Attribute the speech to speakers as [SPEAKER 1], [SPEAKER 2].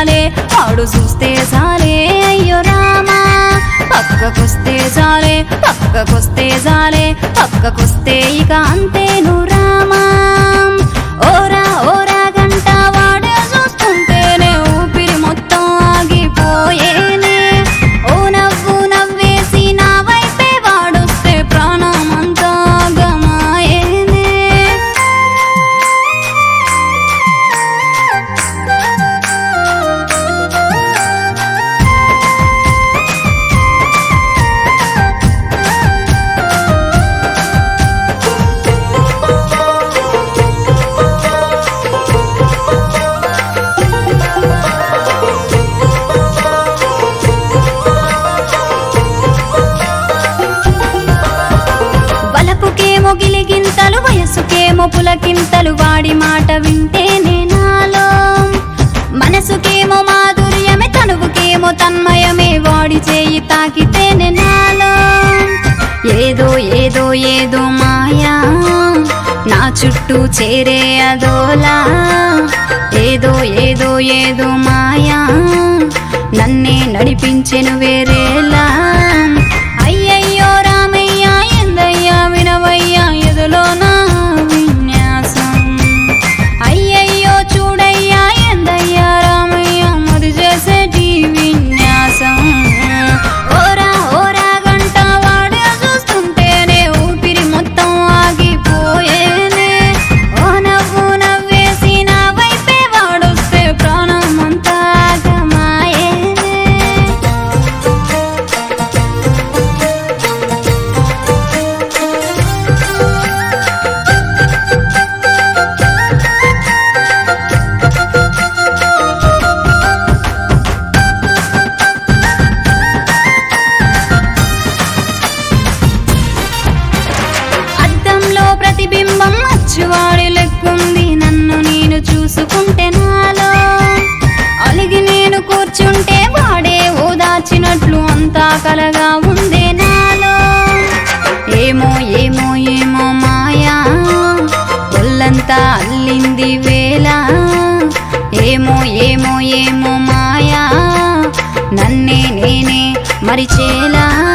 [SPEAKER 1] చాలే వాడు చూస్తే చాలే అయ్యో రామా పక్కకొస్తే చాలే పక్కకొస్తే చాలే పక్కకొస్తే ఇక అంతేను రామా ఓరా ఓరా గంట వాడే చూస్తుంటేనే ఊపిరి మొత్తం ఆగిపోయేనే ఓ నవ్వు నవ్వేసి నా వైపే వాడొస్తే ప్రాణమంతా గమాయేనే బలపుకేమో గిలిగింతలు వయసుకేమో పులకింతలు వాడి మాట వింటేనే నాలో మనసుకేమో మాధుర్యమే తనువుకేమో తన్మయమే వాడి చేయి తాకితేనే నాలో ఏదో ఏదో ఏదో మాయా నా చుట్టూ చేరే అదోలా ఏదో ఏదో ఏదో మాయా నన్నే నడిపించెను వేరేలా అయ్యయ్యో రామయ్య ఎందయ్యా వినవయ్యా ఎదులో నా విన్యాసం అయ్యయ్యో చూడయ్యా ఎందయ్యా రామయ్య మది చేసేటి విన్యాసం ఓరా ఓరా గంట వాడే చూస్తుంటేనే ఊపిరి మొత్తం ఆగిపోయేనే ఓ నవ్వు నవ్వేసి నా వైపే వాడొస్తే ప్రాణమంతా గమాయేనే అద్దంలో ప్రతిబింబం అచ్చువాడి లెక్కుంది నన్ను నేను చూసుకుంటే నాలో అలిగి నేను కూర్చుంటే వాడే ఓదార్చినట్లు అంతా కలగా ఉందే నాలో ఏమో ఏమో ఏమో మాయా ఒళ్ళంతా అల్లింది వేళ ఏమో ఏమో ఏమో మాయా నన్నే నేనే మరిచేలా